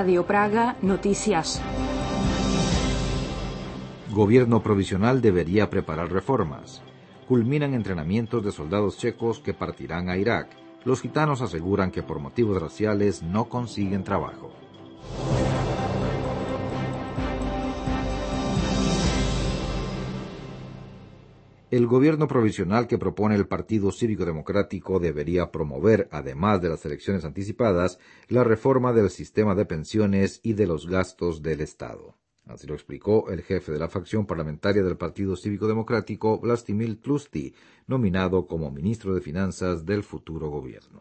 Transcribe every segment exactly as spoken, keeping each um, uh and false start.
Radio Praga Noticias. Gobierno provisional debería preparar reformas. Culminan entrenamientos de soldados checos que partirán a Irak. Los gitanos aseguran que por motivos raciales no consiguen trabajo. El gobierno provisional que propone el Partido Cívico Democrático debería promover, además de las elecciones anticipadas, la reforma del sistema de pensiones y de los gastos del Estado. Así lo explicó el jefe de la facción parlamentaria del Partido Cívico Democrático, Vlastimil Tlusty, nominado como ministro de Finanzas del futuro gobierno.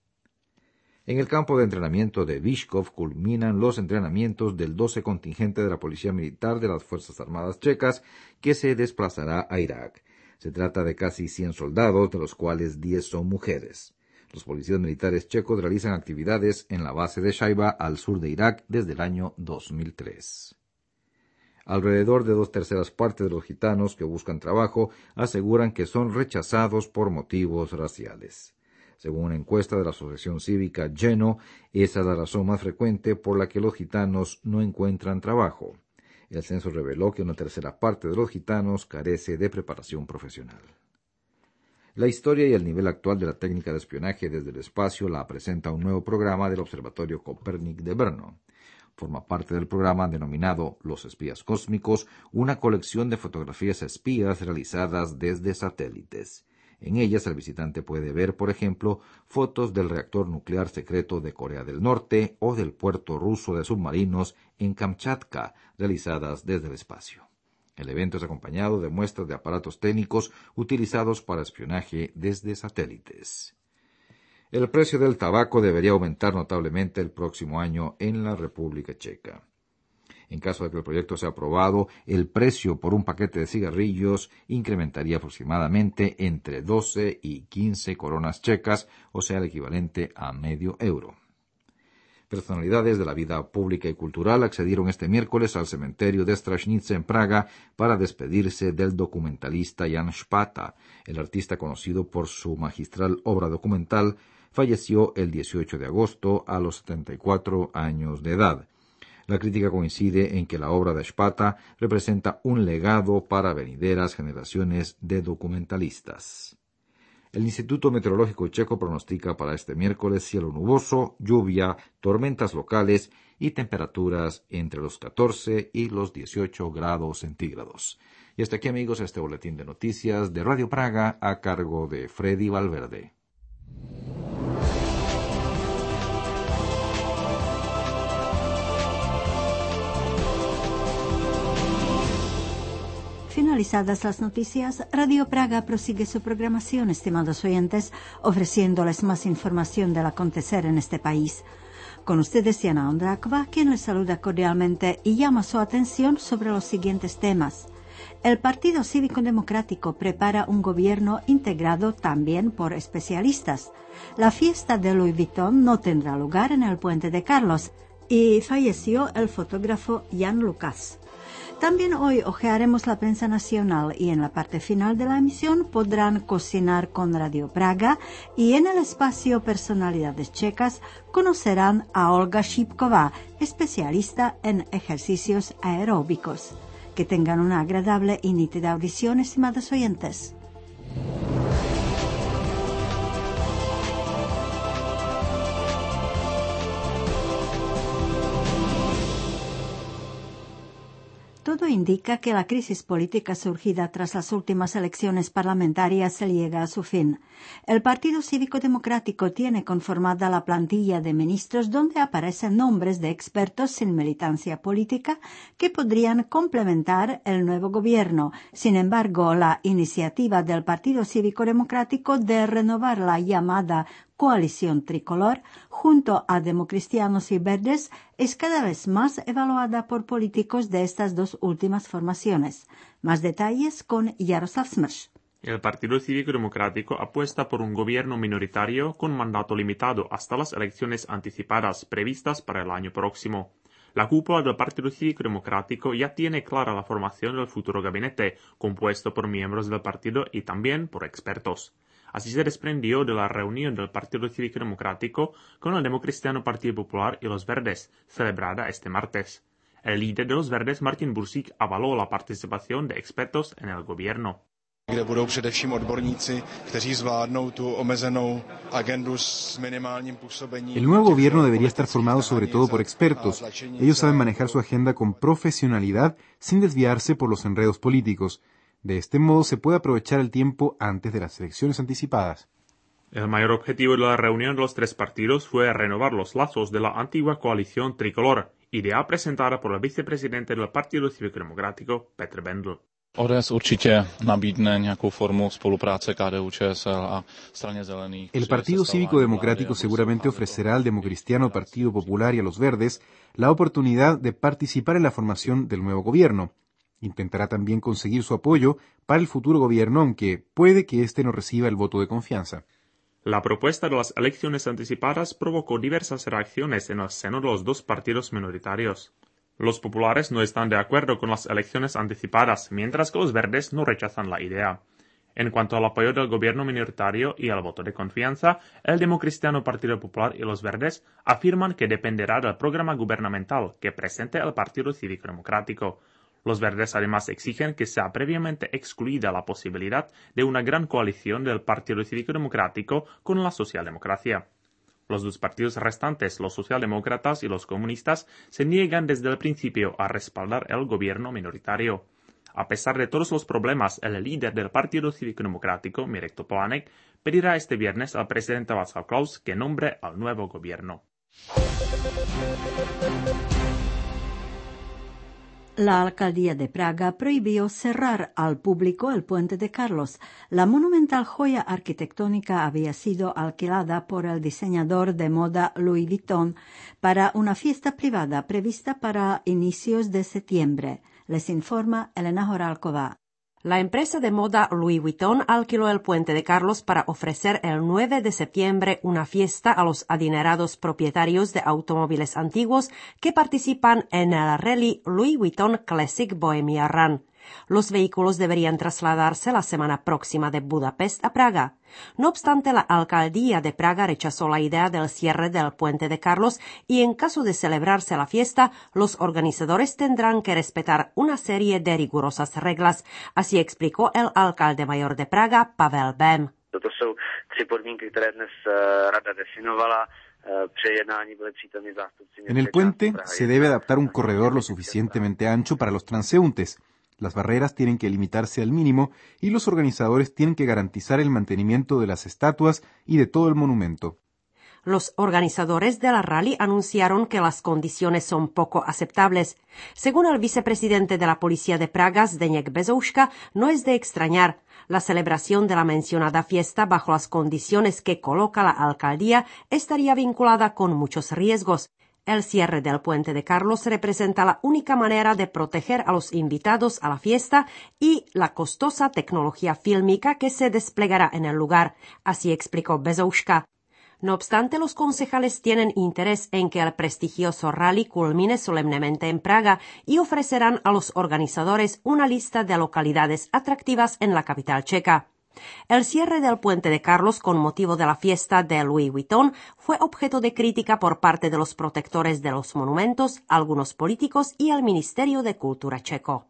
En el campo de entrenamiento de Vyškov culminan los entrenamientos del doce contingente de la Policía Militar de las Fuerzas Armadas Checas, que se desplazará a Irak. Se trata de casi cien soldados, de los cuales diez son mujeres. Los policías militares checos realizan actividades en la base de Shaiba, al sur de Irak, desde el año dos mil tres. Alrededor de dos terceras partes de los gitanos que buscan trabajo aseguran que son rechazados por motivos raciales. Según una encuesta de la Asociación Cívica Geno, esa es la razón más frecuente por la que los gitanos no encuentran trabajo. El censo reveló que una tercera parte de los gitanos carece de preparación profesional. La historia y el nivel actual de la técnica de espionaje desde el espacio la presenta un nuevo programa del Observatorio Copernic de Brno. Forma parte del programa denominado Los Espías Cósmicos, una colección de fotografías espías realizadas desde satélites. En ellas el visitante puede ver, por ejemplo, fotos del reactor nuclear secreto de Corea del Norte o del puerto ruso de submarinos en Kamchatka, realizadas desde el espacio. El evento es acompañado de muestras de aparatos técnicos utilizados para espionaje desde satélites. El precio del tabaco debería aumentar notablemente el próximo año en la República Checa. En caso de que el proyecto sea aprobado, el precio por un paquete de cigarrillos incrementaría aproximadamente entre doce y quince coronas checas, o sea, el equivalente a medio euro. Personalidades de la vida pública y cultural accedieron este miércoles al cementerio de Stražnice en Praga para despedirse del documentalista Jan Špata. El artista, conocido por su magistral obra documental, falleció el dieciocho de agosto a los setenta y cuatro años de edad. La crítica coincide en que la obra de Špata representa un legado para venideras generaciones de documentalistas. El Instituto Meteorológico Checo pronostica para este miércoles cielo nuboso, lluvia, tormentas locales y temperaturas entre los catorce y los dieciocho grados centígrados. Y hasta aquí, amigos, este boletín de noticias de Radio Praga a cargo de Freddy Valverde. Finalizadas las noticias, Radio Praga prosigue su programación, estimados oyentes, ofreciéndoles más información del acontecer en este país. Con ustedes, Jana Ondráková, quien les saluda cordialmente y llama su atención sobre los siguientes temas. El Partido Cívico Democrático prepara un gobierno integrado también por especialistas. La fiesta de Louis Vuitton no tendrá lugar en el Puente de Carlos y falleció el fotógrafo Jan Lucas. También hoy hojearemos la prensa nacional y en la parte final de la emisión podrán cocinar con Radio Praga y en el espacio Personalidades Checas conocerán a Olga Šípková, especialista en ejercicios aeróbicos. Que tengan una agradable y nítida audición, estimados oyentes. Todo indica que la crisis política surgida tras las últimas elecciones parlamentarias se llega a su fin. El Partido Cívico Democrático tiene conformada la plantilla de ministros donde aparecen nombres de expertos sin militancia política que podrían complementar el nuevo gobierno. Sin embargo, la iniciativa del Partido Cívico Democrático de renovar la llamada Coalición Tricolor, junto a Democristianos y Verdes, es cada vez más evaluada por políticos de estas dos últimas formaciones. Más detalles con Jaroslav Smrš. El Partido Cívico Democrático apuesta por un gobierno minoritario con mandato limitado hasta las elecciones anticipadas previstas para el año próximo. La cúpula del Partido Cívico Democrático ya tiene clara la formación del futuro gabinete, compuesto por miembros del partido y también por expertos. Así se desprendió de la reunión del Partido Cívico Democrático con el Democristiano Partido Popular y los Verdes, celebrada este martes. El líder de los Verdes, Martin Bursík, avaló la participación de expertos en el gobierno. Kde budou především odborníci, kteří zvládnou tu omezenou agendu s minimálním působením. El nuevo gobierno debería estar formado sobre todo por expertos. Ellos saben manejar su agenda con profesionalidad sin desviarse por los enredos políticos. De este modo se puede aprovechar el tiempo antes de las elecciones anticipadas. El mayor objetivo de la reunión de los tres partidos fue renovar los lazos de la antigua coalición tricolor, idea presentada por el vicepresidente del Partido Cívico Democrático, Petr Bendl. O D S určitě nabídne nějakou formu spolupráce K D U Č S L a Straně zelených. El Partido Cívico Democrático seguramente ofrecerá al Democristiano Partido Popular y a los Verdes la oportunidad de participar en la formación del nuevo gobierno. Intentará también conseguir su apoyo para el futuro gobierno, aunque puede que éste no reciba el voto de confianza. La propuesta de las elecciones anticipadas provocó diversas reacciones en el seno de los dos partidos minoritarios. Los populares no están de acuerdo con las elecciones anticipadas, mientras que los verdes no rechazan la idea. En cuanto al apoyo del gobierno minoritario y al voto de confianza, el Democristiano Partido Popular y los verdes afirman que dependerá del programa gubernamental que presente el Partido Cívico Democrático. Los verdes además exigen que sea previamente excluida la posibilidad de una gran coalición del Partido Cívico Democrático con la socialdemocracia. Los dos partidos restantes, los socialdemócratas y los comunistas, se niegan desde el principio a respaldar el gobierno minoritario. A pesar de todos los problemas, el líder del Partido Cívico Democrático, Mirek Topolánek, pedirá este viernes al presidente Václav Klaus que nombre al nuevo gobierno. La alcaldía de Praga prohibió cerrar al público el Puente de Carlos. La monumental joya arquitectónica había sido alquilada por el diseñador de moda Louis Vuitton para una fiesta privada prevista para inicios de septiembre. Les informa Elena Horálková. La empresa de moda Louis Vuitton alquiló el Puente de Carlos para ofrecer el nueve de septiembre una fiesta a los adinerados propietarios de automóviles antiguos que participan en el rally Louis Vuitton Classic Bohemia Run. Los vehículos deberían trasladarse la semana próxima de Budapest a Praga. No obstante, la alcaldía de Praga rechazó la idea del cierre del Puente de Carlos y en caso de celebrarse la fiesta, los organizadores tendrán que respetar una serie de rigurosas reglas. Así explicó el alcalde mayor de Praga, Pavel Bém. Toto jsou tři podmínky, které dnes rada definovala. En el puente se debe adaptar un corredor lo suficientemente ancho para los transeúntes. Las barreras tienen que limitarse al mínimo y los organizadores tienen que garantizar el mantenimiento de las estatuas y de todo el monumento. Los organizadores de la rally anunciaron que las condiciones son poco aceptables. Según el vicepresidente de la policía de Praga, Zdeněk Bezouška, no es de extrañar. La celebración de la mencionada fiesta bajo las condiciones que coloca la alcaldía estaría vinculada con muchos riesgos. El cierre del Puente de Carlos representa la única manera de proteger a los invitados a la fiesta y la costosa tecnología fílmica que se desplegará en el lugar, así explicó Bezouška. No obstante, los concejales tienen interés en que el prestigioso rally culmine solemnemente en Praga y ofrecerán a los organizadores una lista de localidades atractivas en la capital checa. El cierre del Puente de Carlos con motivo de la fiesta de Louis Vuitton fue objeto de crítica por parte de los protectores de los monumentos, algunos políticos y el Ministerio de Cultura checo.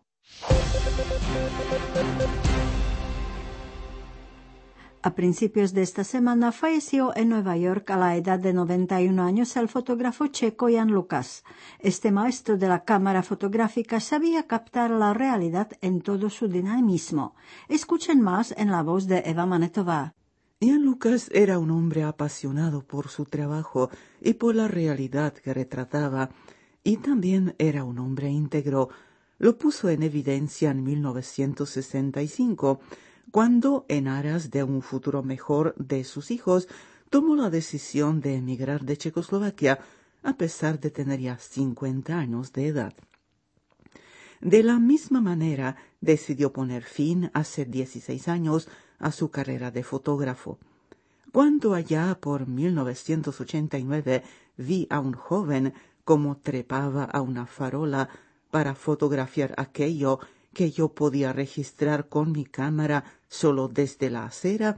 A principios de esta semana falleció en Nueva York a la edad de noventa y un años el fotógrafo checo Jan Lukas. Este maestro de la cámara fotográfica sabía captar la realidad en todo su dinamismo. Escuchen más en la voz de Eva Manetová. Jan Lukas era un hombre apasionado por su trabajo y por la realidad que retrataba, y también era un hombre íntegro. Lo puso en evidencia en mil novecientos sesenta y cinco, cuando, en aras de un futuro mejor de sus hijos, tomó la decisión de emigrar de Checoslovaquia, a pesar de tener ya cincuenta años de edad. De la misma manera, decidió poner fin, hace dieciséis años, a su carrera de fotógrafo. Cuando allá por mil novecientos ochenta y nueve vi a un joven como trepaba a una farola para fotografiar aquello que yo podía registrar con mi cámara solo desde la acera,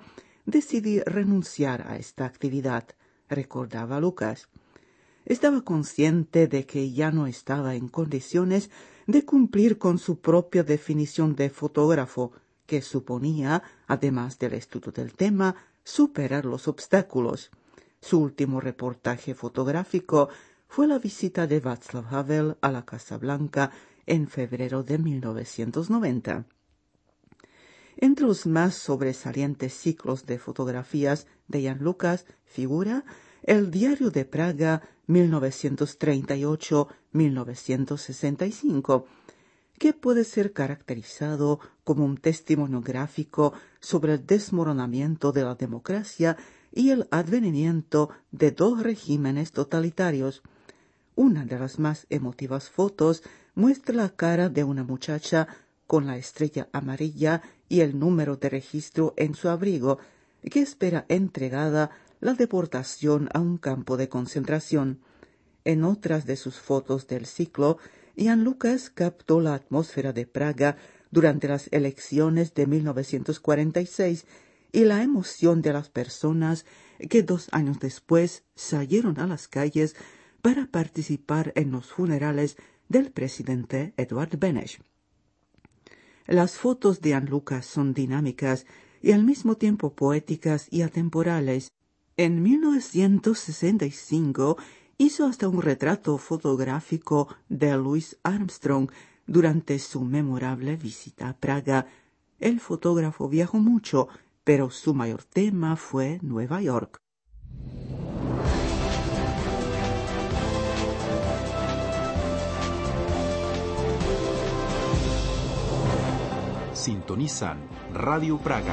decidí renunciar a esta actividad, recordaba Lucas. Estaba consciente de que ya no estaba en condiciones de cumplir con su propia definición de fotógrafo, que suponía, además del estudio del tema, superar los obstáculos. Su último reportaje fotográfico fue la visita de Václav Havel a la Casa Blanca en febrero de mil novecientos noventa. Entre los más sobresalientes ciclos de fotografías de Jan Lucas figura el Diario de Praga mil novecientos treinta y ocho a mil novecientos sesenta y cinco, que puede ser caracterizado como un testimonio gráfico sobre el desmoronamiento de la democracia y el advenimiento de dos regímenes totalitarios. Una de las más emotivas fotos muestra la cara de una muchacha con la estrella amarilla y el número de registro en su abrigo, que espera entregada la deportación a un campo de concentración. En otras de sus fotos del ciclo, Jan Lucas captó la atmósfera de Praga durante las elecciones de mil novecientos cuarenta y seis y la emoción de las personas que dos años después salieron a las calles para participar en los funerales del presidente Edvard Beneš. Las fotos de Jan Lucas son dinámicas y al mismo tiempo poéticas y atemporales. En mil novecientos sesenta y cinco hizo hasta un retrato fotográfico de Louis Armstrong durante su memorable visita a Praga. El fotógrafo viajó mucho, pero su mayor tema fue Nueva York. Sintonizan Radio Praga.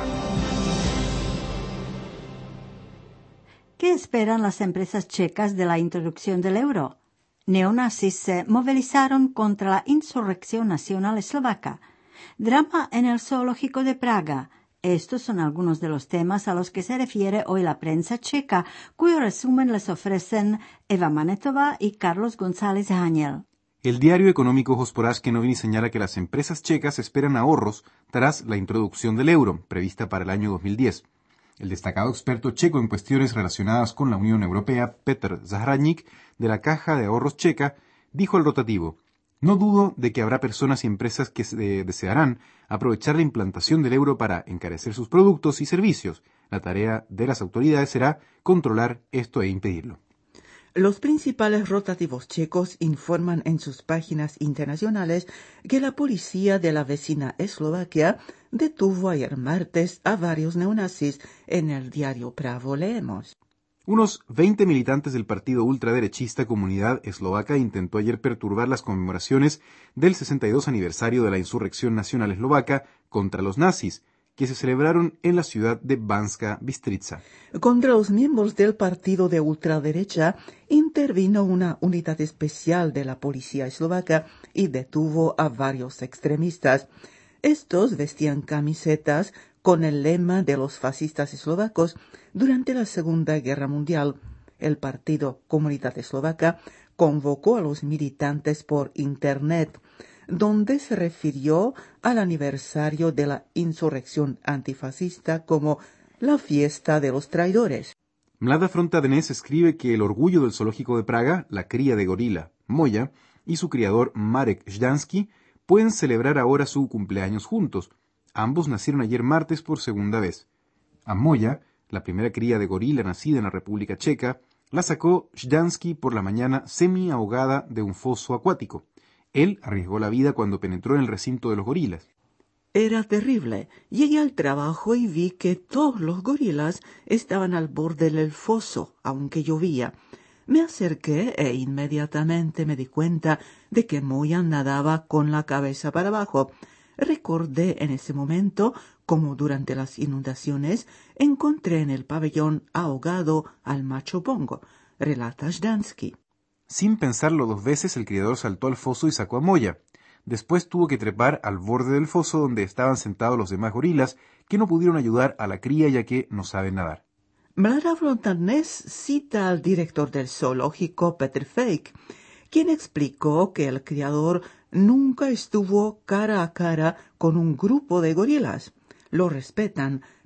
¿Qué esperan las empresas checas de la introducción del euro? Neonazis se movilizaron contra la insurrección nacional eslovaca. Drama en el zoológico de Praga. Estos son algunos de los temas a los que se refiere hoy la prensa checa, cuyo resumen les ofrecen Eva Manetova y Carlos González Ángel. El diario económico Hospodářské noviny señala que las empresas checas esperan ahorros tras la introducción del euro, prevista para el año dos mil diez. El destacado experto checo en cuestiones relacionadas con la Unión Europea, Petr Zahradník, de la Caja de Ahorros Checa, dijo al rotativo: «No dudo de que habrá personas y empresas que se desearán aprovechar la implantación del euro para encarecer sus productos y servicios. La tarea de las autoridades será controlar esto e impedirlo». Los principales rotativos checos informan en sus páginas internacionales que la policía de la vecina Eslovaquia detuvo ayer martes a varios neonazis. En el diario Pravo leemos: Unos veinte militantes del partido ultraderechista Comunidad Eslovaca intentó ayer perturbar las conmemoraciones del sesenta y dos aniversario de la insurrección nacional eslovaca contra los nazis, que se celebraron en la ciudad de Banská Bystrica. Contra los miembros del partido de ultraderecha intervino una unidad especial de la policía eslovaca y detuvo a varios extremistas. Estos vestían camisetas con el lema de los fascistas eslovacos durante la Segunda Guerra Mundial. El partido Comunidad Eslovaca convocó a los militantes por Internet, donde se refirió al aniversario de la insurrección antifascista como la fiesta de los traidores. Mlada Fronta Dnes escribe que el orgullo del zoológico de Praga, la cría de gorila Moya, y su criador Marek Žďanský pueden celebrar ahora su cumpleaños juntos. Ambos nacieron ayer martes por segunda vez. A Moya, la primera cría de gorila nacida en la República Checa, la sacó Žďanský por la mañana semi ahogada de un foso acuático. Él arriesgó la vida cuando penetró en el recinto de los gorilas. Era terrible. Llegué al trabajo y vi que todos los gorilas estaban al borde del foso, aunque llovía. Me acerqué e inmediatamente me di cuenta de que Moya nadaba con la cabeza para abajo. Recordé en ese momento cómo durante las inundaciones encontré en el pabellón ahogado al macho pongo, relata Žďanský. Sin pensarlo dos veces, el criador saltó al foso y sacó a Moya. Después tuvo que trepar al borde del foso donde estaban sentados los demás gorilas, que no pudieron ayudar a la cría ya que no saben nadar. Mlada Fronta Dnes cita al director del zoológico Petr Fejk, quien explicó que el criador nunca estuvo cara a cara con un grupo de gorilas. Lo respetan,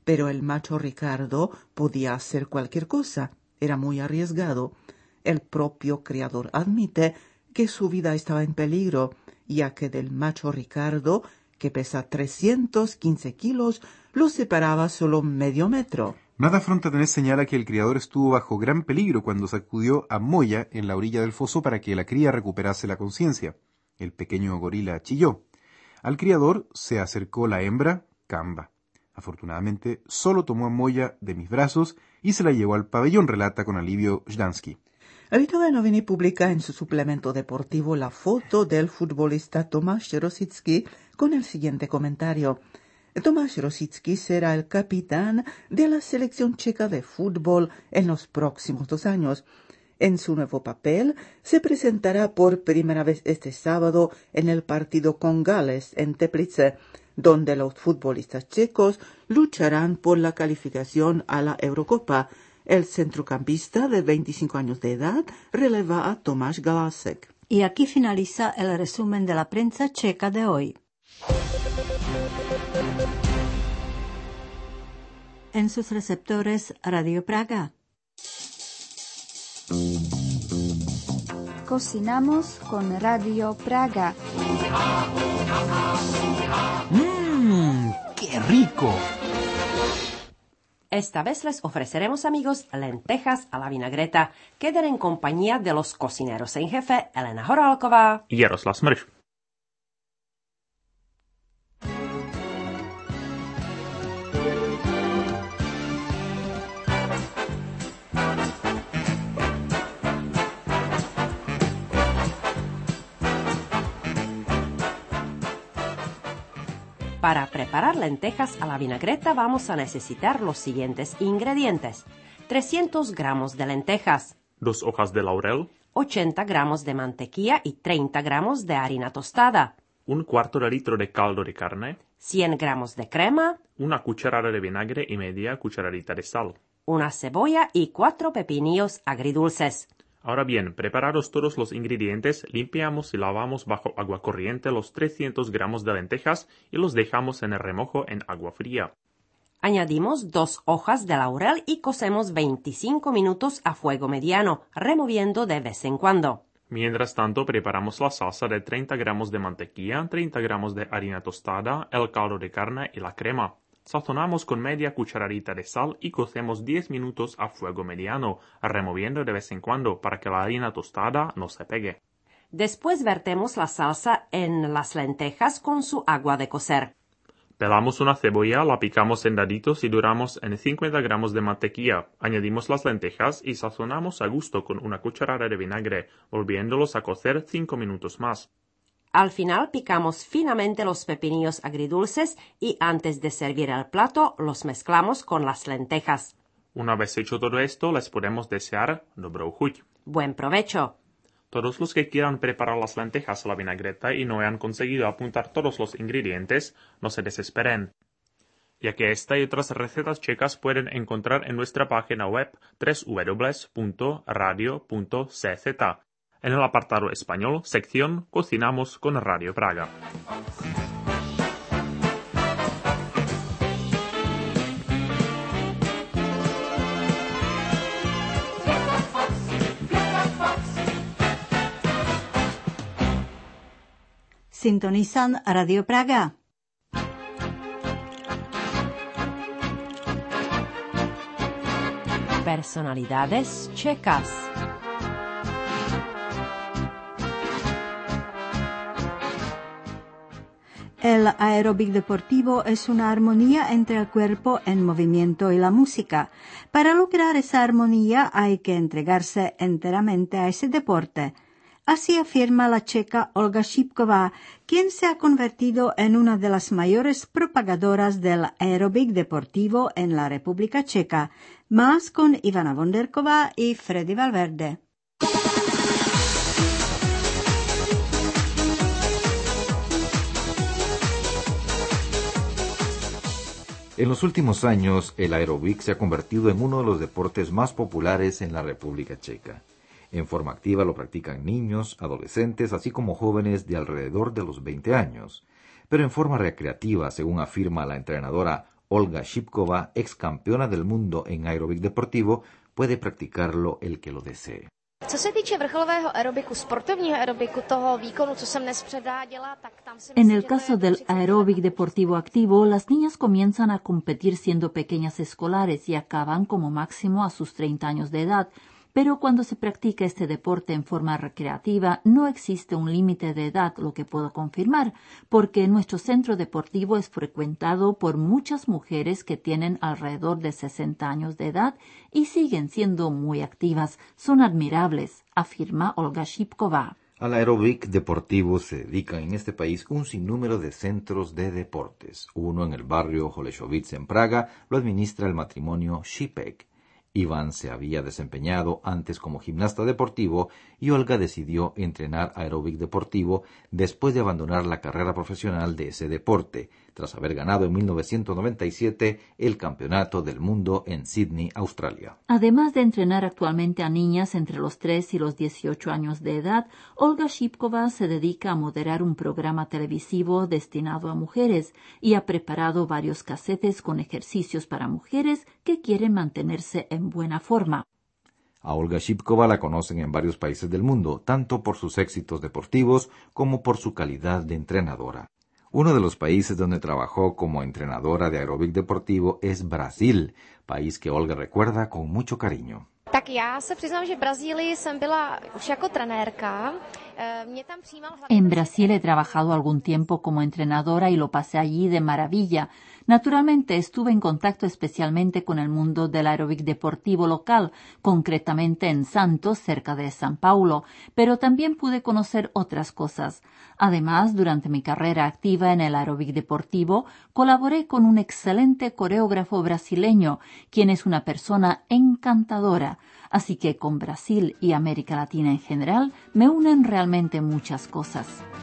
pero el macho Ricardo podía hacer cualquier cosa. Era muy arriesgado. El propio criador admite que su vida estaba en peligro, ya que del macho Ricardo, que pesa trescientos quince kilos, lo separaba solo medio metro. Nada Frontanet señala que el criador estuvo bajo gran peligro cuando sacudió a Moya en la orilla del foso para que la cría recuperase la conciencia. El pequeño gorila chilló. Al criador se acercó la hembra, Camba. Afortunadamente, solo tomó a Moya de mis brazos y se la llevó al pabellón, relata con alivio Zdansky. Avitova Noviny publica en su suplemento deportivo la foto del futbolista Tomáš Rosický con el siguiente comentario. Tomáš Rosický será el capitán de la selección checa de fútbol en los próximos dos años. En su nuevo papel, se presentará por primera vez este sábado en el partido con Gales en Teplice, donde los futbolistas checos lucharán por la calificación a la Eurocopa. El centrocampista de veinticinco años de edad releva a Tomáš Galasek. Y aquí finaliza el resumen de la prensa checa de hoy. En sus receptores, Radio Praga. Cocinamos con Radio Praga. ¡Mmm! ¡Qué rico! Esta vez les ofreceremos, amigos, lentejas a la vinagreta. Queden en compañía de los cocineros en jefe, Elena Horálková y Jaroslav Smrš. Para preparar lentejas a la vinagreta vamos a necesitar los siguientes ingredientes. trescientos gramos de lentejas, dos hojas de laurel, ochenta gramos de mantequilla y treinta gramos de harina tostada, un cuarto de litro de caldo de carne, cien gramos de crema, una cucharada de vinagre y media cucharadita de sal, una cebolla y cuatro pepinillos agridulces. Ahora bien, preparados todos los ingredientes, limpiamos y lavamos bajo agua corriente los trescientos gramos de lentejas y los dejamos en el remojo en agua fría. Añadimos dos hojas de laurel y cocemos veinticinco minutos a fuego mediano, removiendo de vez en cuando. Mientras tanto, preparamos la salsa de treinta gramos de mantequilla, treinta gramos de harina tostada, el caldo de carne y la crema. Sazonamos con media cucharadita de sal y cocemos diez minutos a fuego mediano, removiendo de vez en cuando para que la harina tostada no se pegue. Después vertemos la salsa en las lentejas con su agua de cocer. Pelamos una cebolla, la picamos en daditos y doramos en cincuenta gramos de mantequilla. Añadimos las lentejas y sazonamos a gusto con una cucharada de vinagre, volviéndolos a cocer cinco minutos más. Al final picamos finamente los pepinillos agridulces y antes de servir el plato los mezclamos con las lentejas. Una vez hecho todo esto, les podemos desear dobrou chuť. Buen provecho. Todos los que quieran preparar las lentejas a la vinagreta y no hayan conseguido apuntar todos los ingredientes, no se desesperen, ya que esta y otras recetas checas pueden encontrar en nuestra página web doble u doble u doble u punto radio punto c z. En el apartado español, sección Cocinamos con Radio Praga. Sintonizan Radio Praga. Personalidades checas. El aeróbic deportivo es una armonía entre el cuerpo en movimiento y la música. Para lograr esa armonía hay que entregarse enteramente a ese deporte. Así afirma la checa Olga Šipková, quien se ha convertido en una de las mayores propagadoras del aeróbic deportivo en la República Checa, más con Ivana Vonderková y Freddy Valverde. En los últimos años, el aeróbic se ha convertido en uno de los deportes más populares en la República Checa. En forma activa lo practican niños, adolescentes, así como jóvenes de alrededor de los veinte años. Pero en forma recreativa, según afirma la entrenadora Olga Shipkova, ex campeona del mundo en aeróbic deportivo, puede practicarlo el que lo desee. Co se týče vrcholového aerobiku, sportovního aerobiku, toho výkonu, co jsem dnes předváděla, tak tam se En el caso del aeróbic deportivo activo, las niñas comienzan a competir siendo pequeñas escolares y acaban como máximo a sus treinta años de edad. Pero cuando se practica este deporte en forma recreativa, no existe un límite de edad, lo que puedo confirmar, porque nuestro centro deportivo es frecuentado por muchas mujeres que tienen alrededor de sesenta años de edad y siguen siendo muy activas. Son admirables, afirma Olga Shipkova. Al aeróbic deportivo se dedican en este país un sinnúmero de centros de deportes. Uno en el barrio Holešovice en Praga lo administra el matrimonio Šipek. Iván se había desempeñado antes como gimnasta deportivo y Olga decidió entrenar aeróbic deportivo después de abandonar la carrera profesional de ese deporte, tras haber ganado en mil novecientos noventa y siete el Campeonato del Mundo en Sydney, Australia. Además de entrenar actualmente a niñas entre los tres y los dieciocho años de edad, Olga Shipkova se dedica a moderar un programa televisivo destinado a mujeres y ha preparado varios casetes con ejercicios para mujeres que quieren mantenerse en buena forma. A Olga Shipkova la conocen en varios países del mundo, tanto por sus éxitos deportivos como por su calidad de entrenadora. Uno de los países donde trabajó como entrenadora de aeróbic deportivo es Brasil, país que Olga recuerda con mucho cariño. Tak já se přiznám, že v Brazílii jsem byla už jako trenérka. Mě tam přijímal En Brasil he trabajado algún tiempo como entrenadora y lo pasé allí de maravilla. Naturalmente estuve en contacto especialmente con el mundo del aeróbic deportivo local, concretamente en Santos, cerca de San Paulo, pero también pude conocer otras cosas. Además, durante mi carrera activa en el aeróbic deportivo, colaboré con un excelente coreógrafo brasileño, quien es una persona encantadora. Así que con Brasil y América Latina en general me unen realmente muchas cosas.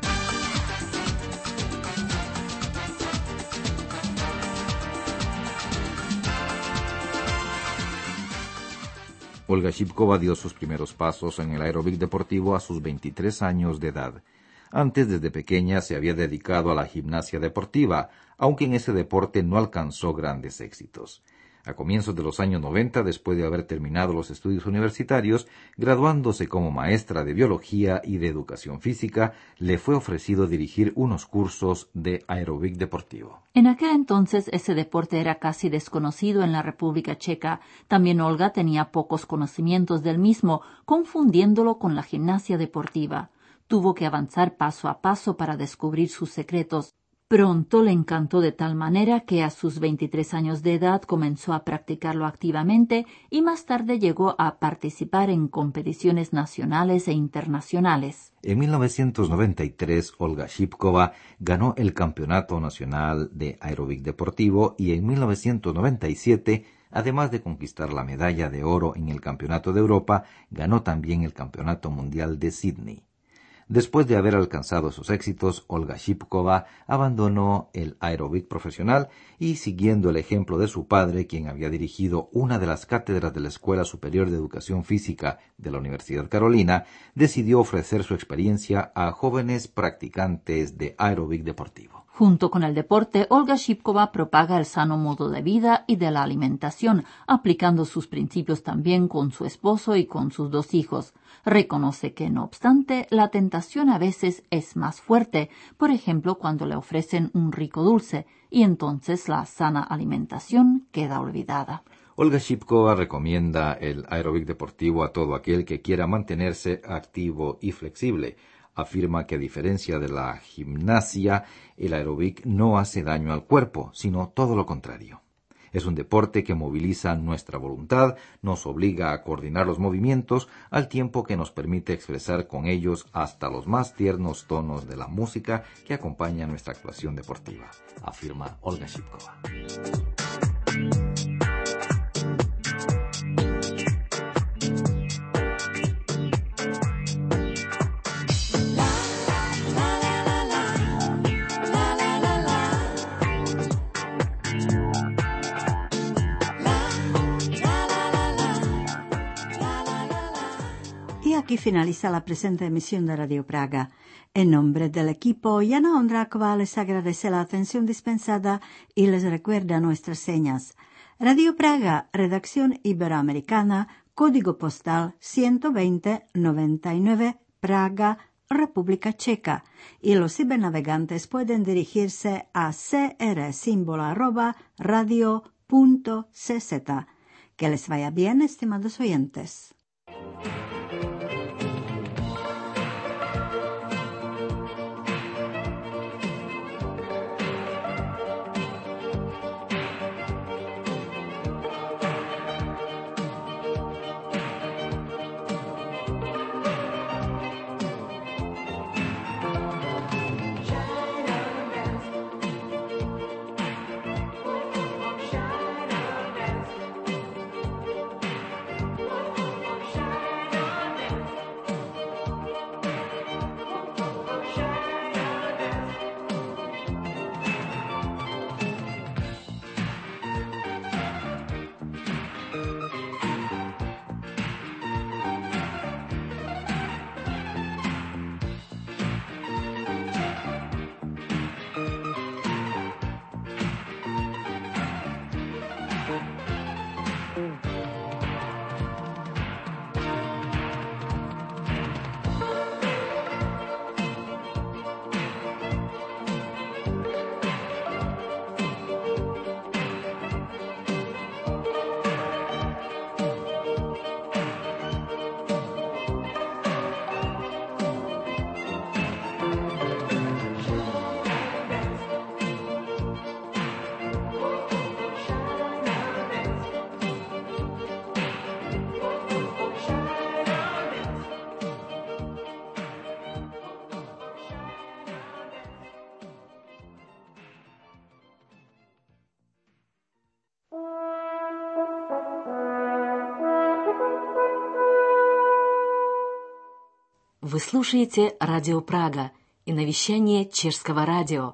Olga Shipkova dio sus primeros pasos en el aeróbic deportivo a sus veintitrés años de edad. Antes, desde pequeña, se había dedicado a la gimnasia deportiva, aunque en ese deporte no alcanzó grandes éxitos. A comienzos de los años noventa, después de haber terminado los estudios universitarios, graduándose como maestra de biología y de educación física, le fue ofrecido dirigir unos cursos de aeróbic deportivo. En aquel entonces ese deporte era casi desconocido en la República Checa. También Olga tenía pocos conocimientos del mismo, confundiéndolo con la gimnasia deportiva. Tuvo que avanzar paso a paso para descubrir sus secretos. Pronto le encantó de tal manera que a sus veintitrés años de edad comenzó a practicarlo activamente y más tarde llegó a participar en competiciones nacionales e internacionales. En mil novecientos noventa y tres, Olga Shipkova ganó el Campeonato Nacional de Aeróbic Deportivo y en mil novecientos noventa y siete, además de conquistar la medalla de oro en el Campeonato de Europa, ganó también el Campeonato Mundial de Sydney. Después de haber alcanzado esos éxitos, Olga Shipkova abandonó el aeróbic profesional y, siguiendo el ejemplo de su padre, quien había dirigido una de las cátedras de la Escuela Superior de Educación Física de la Universidad Carolina, decidió ofrecer su experiencia a jóvenes practicantes de aeróbic deportivo. Junto con el deporte, Olga Shipkova propaga el sano modo de vida y de la alimentación, aplicando sus principios también con su esposo y con sus dos hijos. Reconoce que, no obstante, la tentación a veces es más fuerte, por ejemplo, cuando le ofrecen un rico dulce, y entonces la sana alimentación queda olvidada. Olga Shipkova recomienda el aeróbic deportivo a todo aquel que quiera mantenerse activo y flexible. Afirma que, a diferencia de la gimnasia, el aeróbic no hace daño al cuerpo, sino todo lo contrario. Es un deporte que moviliza nuestra voluntad, nos obliga a coordinar los movimientos, al tiempo que nos permite expresar con ellos hasta los más tiernos tonos de la música que acompaña nuestra actuación deportiva, afirma Olga Shipkova. aquí finaliza la presente emisión de Radio Praga. En nombre del equipo, Jana Ondráková les agradece la atención dispensada y les recuerda nuestras señas. Radio Praga, redacción iberoamericana, código postal ciento veinte noventa y nueve, Praga, República Checa. Y los cibernavegantes pueden dirigirse a cr símbolo arroba radio punto cz. Que les vaya bien, estimados oyentes. Вы слушаете Радио Прага и навещание Чешского радио.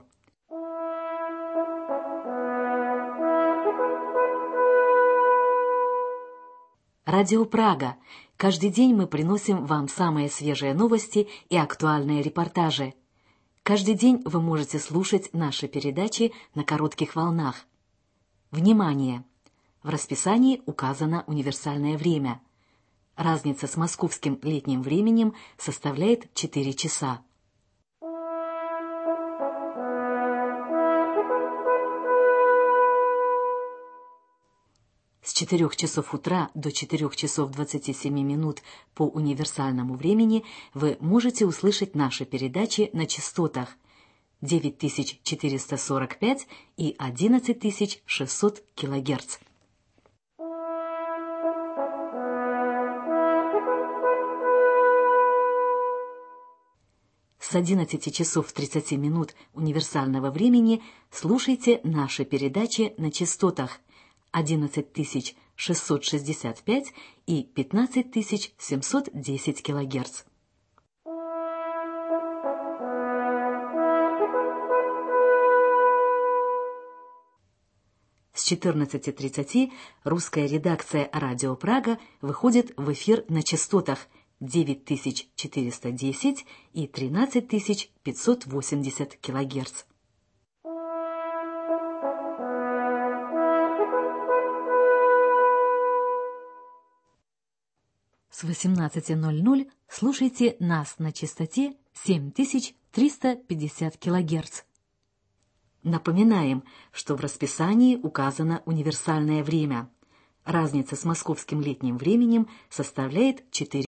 Радио Прага. Каждый день мы приносим вам самые свежие новости и актуальные репортажи. Каждый день вы можете слушать наши передачи на коротких волнах. Внимание! В расписании указано универсальное время. Разница с московским летним временем составляет четыре часа. С четырёх часов утра до четырёх часов двадцати семи минут по универсальному времени вы можете услышать наши передачи на частотах девять тысяч четыреста сорок пять и одиннадцать тысяч шестьсот килогерц. С одиннадцати часов тридцати минут универсального времени слушайте наши передачи на частотах одиннадцать тысяч шестьсот шестьдесят пять и пятнадцать тысяч семьсот десять килогерц. С четырнадцати тридцати русская редакция «Радио Прага» выходит в эфир на частотах девять тысяч четыреста десять и тринадцать тысяч пятьсот восемьдесят килогерц. С восемнадцати ноль-ноль слушайте нас на частоте семь тысяч триста пятьдесят килогерц. Напоминаем, что в расписании указано универсальное время. Разница с московским летним временем составляет четыре